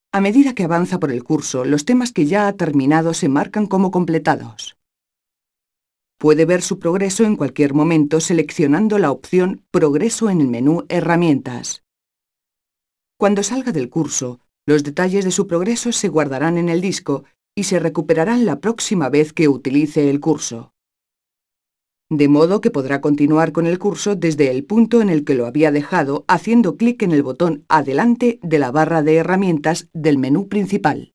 A medida que avanza por el curso, los temas que ya ha terminado se marcan como completados. Puede ver su progreso en cualquier momento seleccionando la opción Progreso en el menú Herramientas. Cuando salga del curso, los detalles de su progreso se guardarán en el disco y se recuperarán la próxima vez que utilice el curso. De modo que podrá continuar con el curso desde el punto en el que lo había dejado haciendo clic en el botón Adelante de la barra de herramientas del menú principal.